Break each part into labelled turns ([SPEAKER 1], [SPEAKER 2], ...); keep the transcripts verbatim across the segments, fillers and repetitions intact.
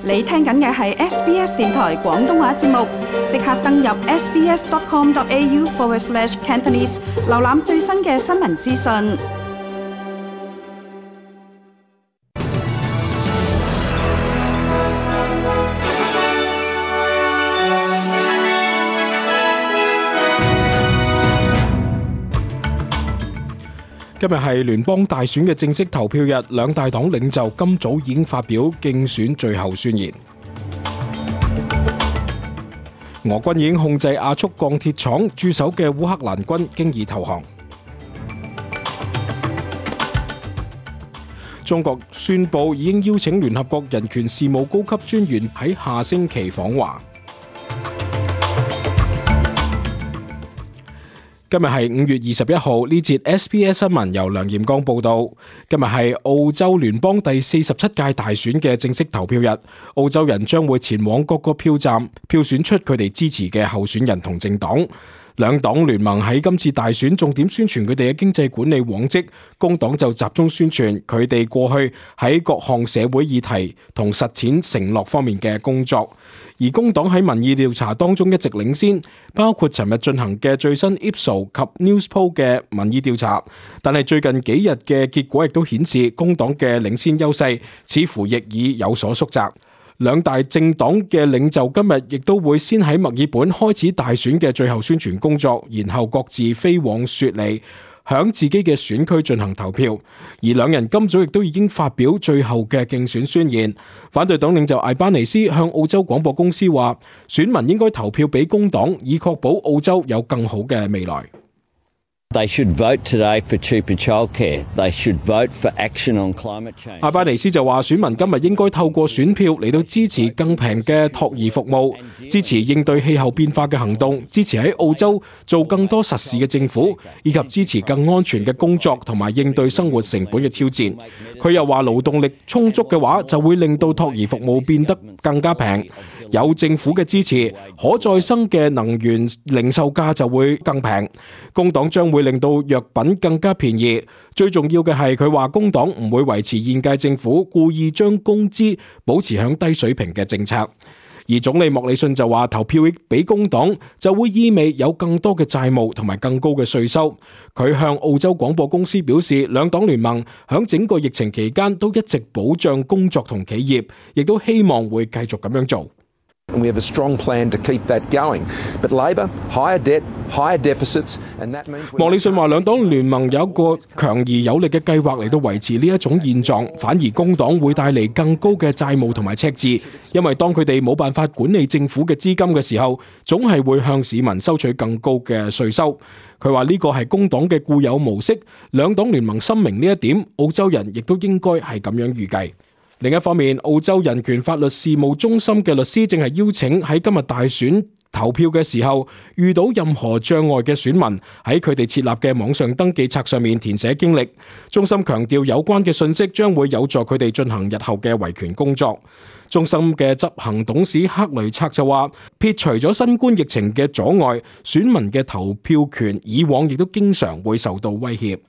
[SPEAKER 1] 你聽緊嘅係 S B S 電台廣東話節目，即刻登入 sbs.com.au forward slash Cantonese， 瀏覽最新嘅新聞資訊。
[SPEAKER 2] 今日係聯邦大選嘅正式投票日，兩大黨領袖今早已經發表競選最後宣言。俄軍已經控制亞速鋼鐵廠駐守嘅烏克蘭軍經已投降。中國宣布已經邀請聯合國人權事務高級專員喺下星期訪華。今日係五月二十一號，呢節 S B S 新聞由梁彥剛報道。今日係澳洲聯邦第四十七屆大選嘅正式投票日，澳洲人將會前往各個票站票選出佢哋支持嘅候選人同政黨。兩黨聯盟喺今次大選重點宣傳佢哋嘅經濟管理往績，工黨就集中宣傳佢哋過去喺各項社會議題同實踐承諾方面嘅工作。而工黨喺民意調查當中一直領先，包括尋日進行嘅最新 Ipsos 及 Newspoll 嘅民意調查，但係最近幾日嘅結果亦都顯示工黨嘅領先優勢似乎亦已有所縮窄。兩大政黨嘅領袖今日亦都會先喺墨爾本開始大選嘅最後宣傳工作，然後各自飛往雪梨，響自己嘅選區進行投票。而兩人今早亦都已經發表最後嘅競選宣言。反對黨領袖艾班尼斯向澳洲廣播公司話，選民應該投票俾工黨，以確保澳洲有更好嘅未來。
[SPEAKER 3] They should vote today for cheaper childcare. They should vote for action on climate change.
[SPEAKER 2] 阿巴尼斯就話，選民今日應該透過選票嚟到支持更平嘅托兒服務，支持應對氣候變化嘅行動，支持喺澳洲做更多實事嘅政府，以及支持更安全嘅工作同埋應對生活成本嘅挑戰。佢又話，勞動力充足嘅話，就會令到托兒服務變得更加平。有政府嘅支持，可再生嘅能源零售價就會更平。工黨將會令到藥品更加便宜。最重要嘅係，佢話工黨唔會維持現屆政府故意將工資保持響低水平嘅政策。而總理莫里遜就話，投票俾工黨就會意味有更多嘅債務同埋更高嘅稅收。佢向澳洲廣播公司表示，兩黨聯盟響整個疫情期間都一直保障工作同企業，亦都希望會繼續咁樣做。
[SPEAKER 4] We have a strong plan to keep that going. But Labor, higher debt, higher deficits, and that means...
[SPEAKER 2] 莫里遜話，兩黨聯盟有一個強而有力嘅計劃嚟到維持呢一種現狀，反而工黨會帶嚟更高嘅債務同埋赤字，因為當佢哋冇辦法管理政府嘅資金嘅時候，總係會向市民收取更高嘅稅收。佢話呢個係工黨嘅固有模式，兩黨聯盟深明呢一點，澳洲人亦都應該係咁樣預計。另一方面，澳洲人權法律事務中心嘅律師正係邀請喺今日大選投票嘅時候遇到任何障礙嘅選民喺佢哋設立嘅網上登記冊上面填寫經歷。中心強調有關嘅信息將會有助佢哋進行日後嘅維權工作。中心嘅執行董事克雷策就話，撇除咗新冠疫情嘅阻礙，選民嘅投票權以往亦都經常會受到威脅。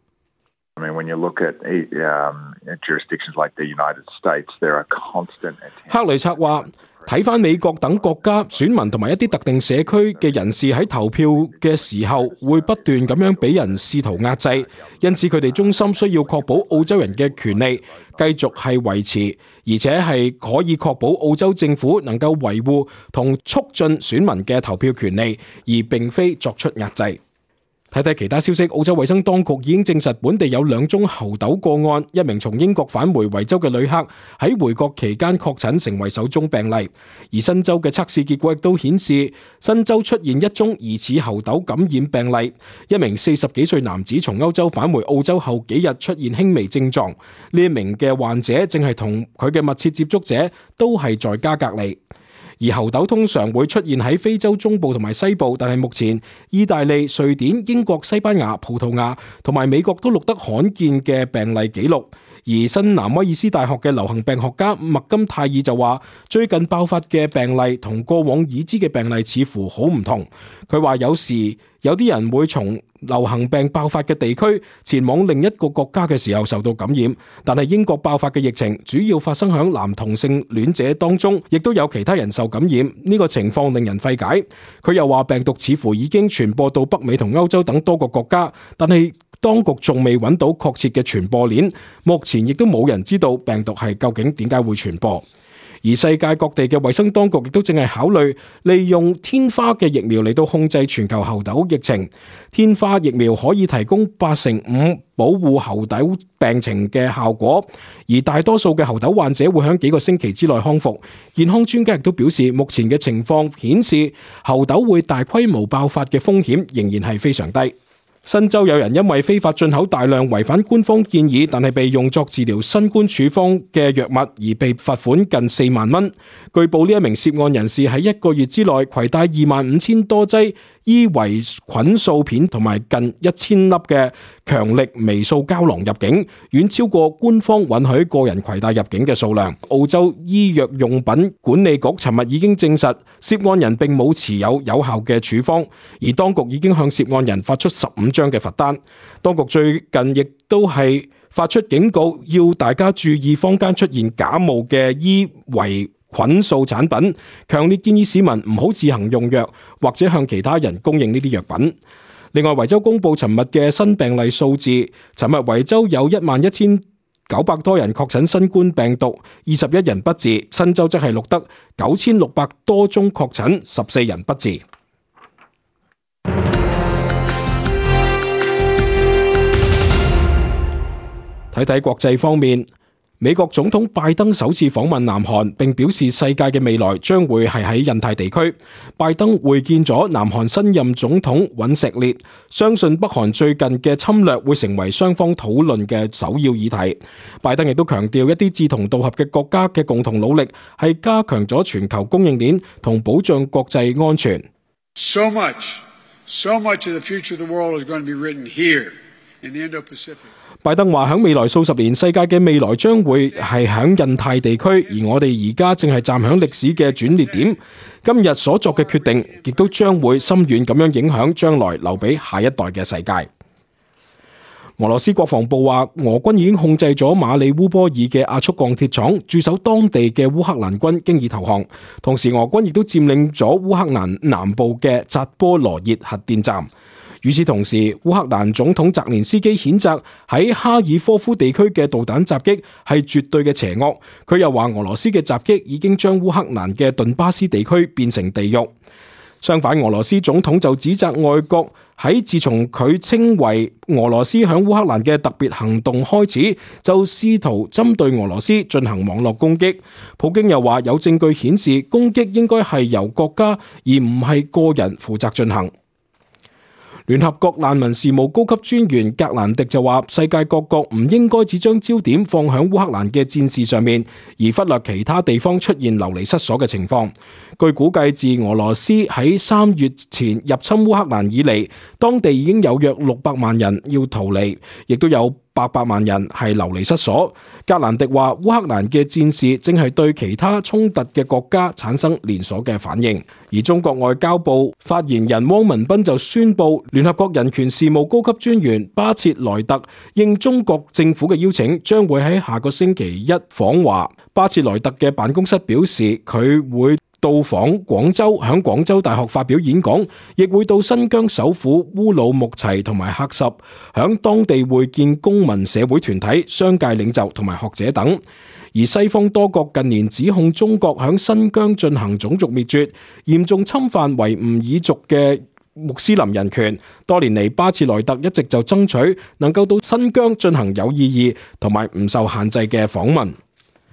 [SPEAKER 5] I mean, when you look at um, jurisdictions like the United States, there are constant attempts.
[SPEAKER 2] 克雷策話，睇返美國等國家，選民同埋一啲特定社區嘅人士喺投票嘅時候，會不斷咁樣俾人試圖壓制，因此佢哋中心需要確保澳洲人嘅權利繼續係維持，而且係可以確保澳洲政府能夠維護同促進選民嘅投票權利，而並非作出壓制。睇睇其他消息，澳洲衛生當局已經證實本地有兩宗猴痘個案，一名從英國返回維州嘅旅客喺回國期間確診成為首宗病例，而新州嘅測試結果亦都顯示新州出現一宗疑似猴痘感染病例，一名四十幾歲男子從歐洲返回澳洲後幾日出現輕微症狀，呢一名嘅患者正係同佢嘅密切接觸者都係在家隔離。而猴痘通常會出現喺非洲中部同埋西部，但係目前意大利、瑞典、英國、西班牙、葡萄牙同埋美國都錄得罕見嘅病例記錄。 而新南威爾斯大學嘅流行病學家麥金泰爾就話，最近爆發嘅病例同過往已知嘅病例似乎好唔同。佢話有時有啲人會從流行病爆發嘅地區前往另一個國家嘅時候受到感染，但係英國爆發嘅疫情主要發生響男同性戀者當中，亦都有其他人受感染，呢個情況令人費解。佢又話病毒似乎已經傳播到北美同歐洲等多個國家，但係當局仲未揾到確切嘅傳播鏈，目前亦都冇人知道病毒係究竟點解會傳播。而世界各地嘅衛生當局亦都正係考慮利用天花嘅疫苗嚟到控制全球猴痘疫情。天花疫苗可以提供八成五保護猴痘病情嘅效果，而大多數嘅猴痘患者會喺幾個星期之內康復。健康專家亦都表示，目前嘅情況顯示猴痘會大規模爆發嘅風險仍然係非常低。新州有人因為非法進口大量違反官方建議但係被用作治療新冠處方嘅藥物而被罰款近四萬蚊。據報呢一名涉案人士喺一個月之內攜帶二萬五千多劑伊維菌素片同埋近一千粒嘅強力微塑膠囊入境，遠超過官方允許個人攜帶入境嘅數量。澳洲醫藥用品管理局尋日已經證實，涉案人並冇持有有效嘅處方，而當局已經向涉案人發出十五張嘅罰單。當局最近亦都係發出警告，要大家注意坊間出現假冒嘅伊維菌素產品，強烈建議市民唔好自行用藥或者向其他人供應呢啲藥品。另外，維州公布尋日嘅新病例數字，尋日維州有一萬一千九百多人確診新冠病毒，二十一人不治。新州則係錄得九千六百多宗確診，十四人不治。睇睇國際方面，美國總統拜登首次訪問南韓，並表示世界嘅未來將會係喺印太地區。拜登會見咗南韓新任總統尹錫烈，相信北韓最近嘅侵略會成為雙方討論嘅首要議題。拜登亦都強調，一啲志同道合嘅國家嘅共同努力係加強咗全球供應鏈同保障國際安全。
[SPEAKER 6] So much, so much of the future of the world is going to be written here in the Indo-Pacific.
[SPEAKER 2] 拜登話喺未來數十年，世界嘅未來將會係喺印太地區，而我哋而家正係站喺歷史嘅轉捩點。今日所作嘅決定，亦都將會深遠咁樣影響將來留俾下一代嘅世界。俄羅斯國防部話，俄軍已經控制咗馬里烏波爾嘅亞速鋼鐵廠，駐守當地嘅烏克蘭軍經已投降。同時，俄軍亦都佔領咗烏克蘭南部嘅扎波羅熱核電站。與此同時，烏克蘭總統澤連斯基譴責喺哈爾科夫地區嘅導彈襲擊係絕對嘅邪惡。佢又話俄羅斯嘅襲擊已經將烏克蘭嘅頓巴斯地區變成地獄。相反，俄羅斯總統就指責外國喺自從佢稱為俄羅斯響烏克蘭嘅特別行動開始，就試圖針對俄羅斯進行網絡攻擊。普京又話有證據顯示攻擊應該係由國家而唔係個人負責進行。聯合國難民事務高級專員格蘭迪就話，世界各國唔應該只將焦點放響烏克蘭嘅戰事上面，而忽略其他地方出現流離失所嘅情況。據估計，自俄羅斯喺三月前入侵烏克蘭以嚟，當地已經有約六百萬人要逃離，亦都有八百萬人係流離失所。格蘭迪話，烏克蘭嘅戰事正係對其他衝突嘅國家產生連鎖嘅反應。而中國外交部發言人汪文斌就宣布，聯合國人權事務高級專員巴切萊特應中國政府嘅邀請，將會喺下個星期一訪華。巴切萊特嘅辦公室表示，佢會到訪廣州，響廣州大學發表演講，亦會到新疆首府烏魯木齊同埋喀什，響當地會見公民社會團體、商界領袖同埋學者等。而西方多國近年指控中國響新疆進行種族滅絕，嚴重侵犯維吾爾族嘅穆斯林人權。多年嚟，巴切萊特一直就爭取能夠到新疆進行有意義同埋唔受限制嘅訪問。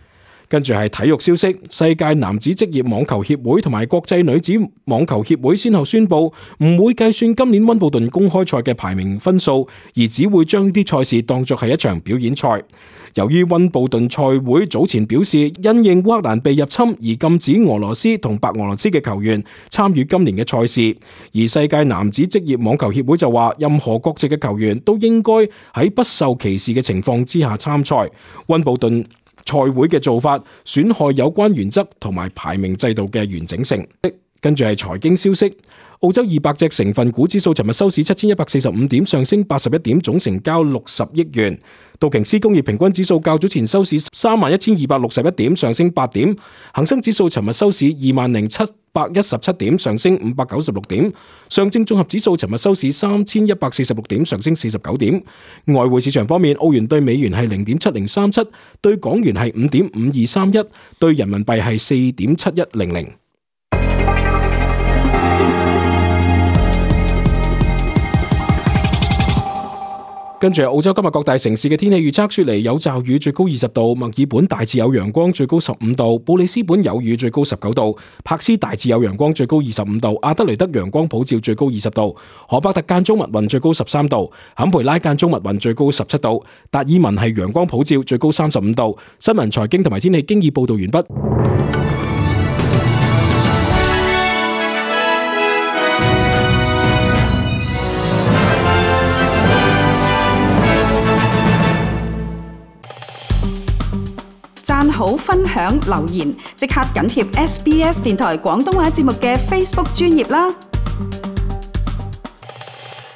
[SPEAKER 2] 跟住係體育消息，世界男子職業網球協會同埋國際女子網球協會先後宣布唔會計算今年溫布頓公開賽嘅排名分數，而只會將呢啲賽事當作係一場表演賽。由於溫布頓賽會早前表示因應烏克蘭被入侵而禁止俄羅斯同白俄羅斯嘅球員參與今年嘅賽事，而世界男子職業網球協會就話任何國籍嘅球員都應該喺不受歧視嘅情況之下參賽。溫布頓賽會嘅做法損害有關原則同埋排名制度嘅完整性。跟住係財經消息，澳洲二百隻成分股指數尋日收市七千一百四十五點，上升八十一點，總成交六十億元。道瓊斯工業平均指數較早前收市三萬一千二百六十一點，上升八點。恒生指數尋日收市二萬零七百一十七點，上升五百九十六點。上證綜合指數尋日收市三千一百四十六點，上升四十九點。外匯市場方面，澳元對美元係零點七零三七，對港元係五點五二三一，對人民幣係四點七一零零。跟住澳洲今日各大城市嘅天氣預測，雪梨有驟雨，最高二十度；墨爾本大致有陽光，最高十五度；布里斯本有雨，最高十九度；柏斯大致有陽光，最高二十五度；阿德雷德陽光普照，最高二十度；荷伯特間中密雲，最高十三度；坎培拉間中密雲，最高十七度；達爾文係陽光普照，最高三十五度。新聞、財經同埋天氣經已報道完畢。
[SPEAKER 1] 讚好、分享、留言，即刻緊貼 S B S 電台廣東話節目嘅 Facebook 專頁啦！